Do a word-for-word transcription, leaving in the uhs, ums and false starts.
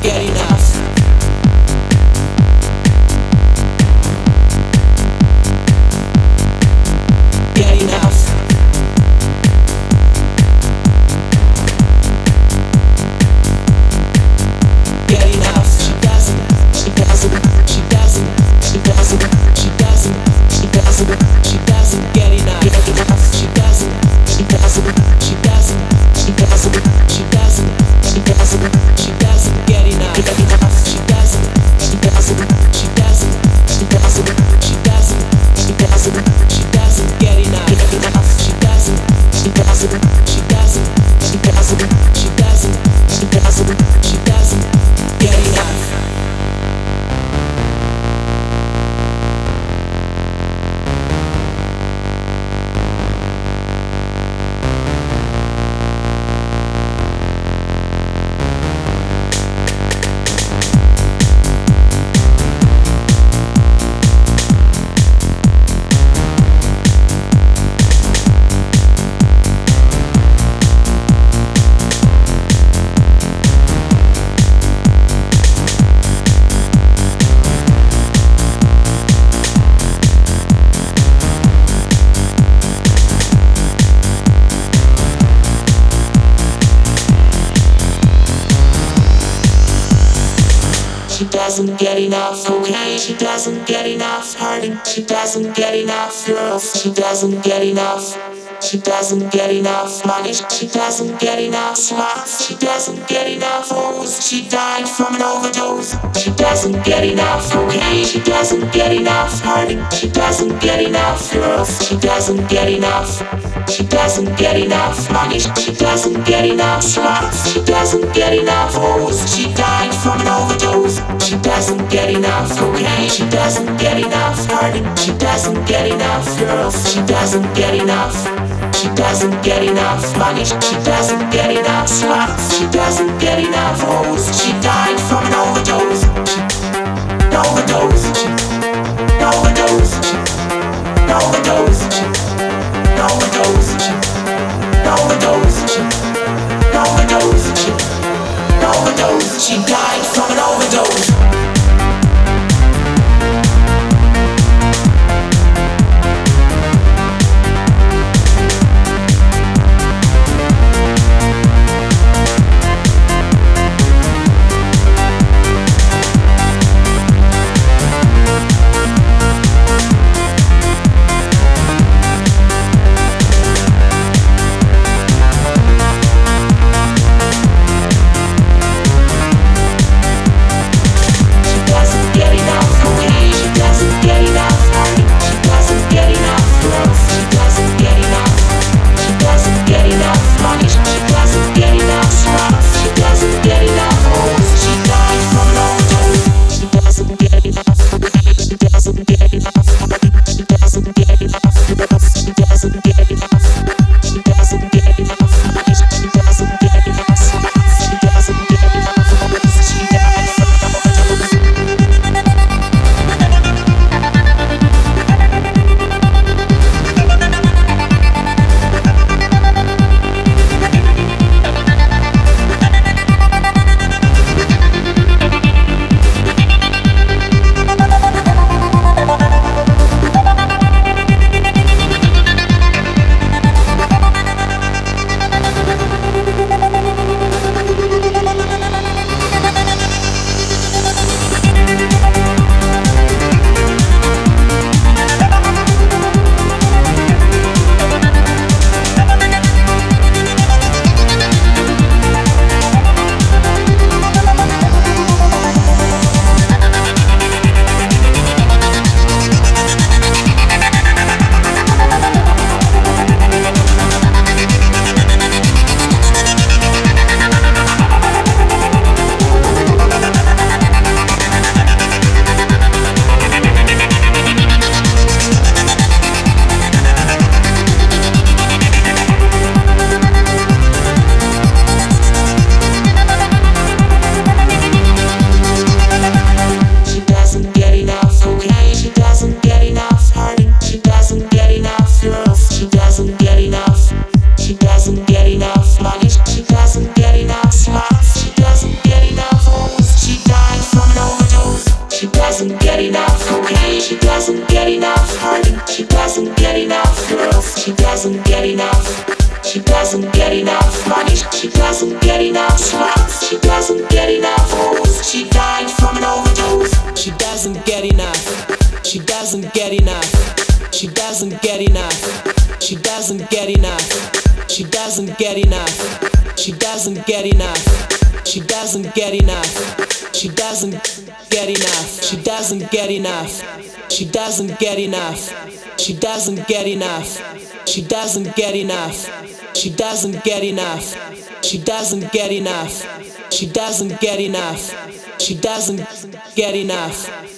get enough. Get enough. Get enough. She doesn't, she doesn't, she doesn't, she doesn't, she doesn't, she doesn't, she doesn't get enough. Get enough. She doesn't, she doesn't, she doesn't, she doesn't, she doesn't, she doesn't, she doesn't get enough. Get enough. She doesn't, she doesn't, she doesn't, she doesn't, she doesn't, she doesn't, she doesn't get enough. Get enough. She doesn't, she doesn't, she doesn't, she doesn't, she doesn't, she doesn't, she doesn't get enough. She doesn't get enough cocaine, she doesn't get enough hurting, she doesn't get enough girls, she doesn't get enough. She doesn't get enough money, she doesn't get enough slots, she doesn't get enough hoes, she died from an overdose. She doesn't get enough cocaine, she doesn't get enough hurting, she doesn't get enough girls, she doesn't get enough. She doesn't get enough money, she doesn't get enough slots, she doesn't get enough hoes, she died from an overdose. She doesn't get enough cocaine, she doesn't get enough hurting, she doesn't get enough girls, she doesn't get enough. She doesn't get enough money, she doesn't get enough slots, she doesn't get enough hoes, she died from an overdose. Overdose, overdose, overdose, overdose, overdose, overdose, overdose, she died from an overdose. doesn't get enough honey. She doesn't get enough girls. She doesn't get enough. She doesn't get enough money. She doesn't get enough slots. She doesn't get enough hoes. She died from an overdose. She doesn't get enough. She doesn't get enough. She doesn't get enough. She doesn't get enough. She doesn't get enough. She doesn't get enough. She doesn't get enough. She doesn't get enough. She doesn't get enough. She doesn't get enough. She doesn't get enough. She doesn't get enough. She doesn't get enough. She doesn't get enough. She doesn't get enough. She doesn't get enough.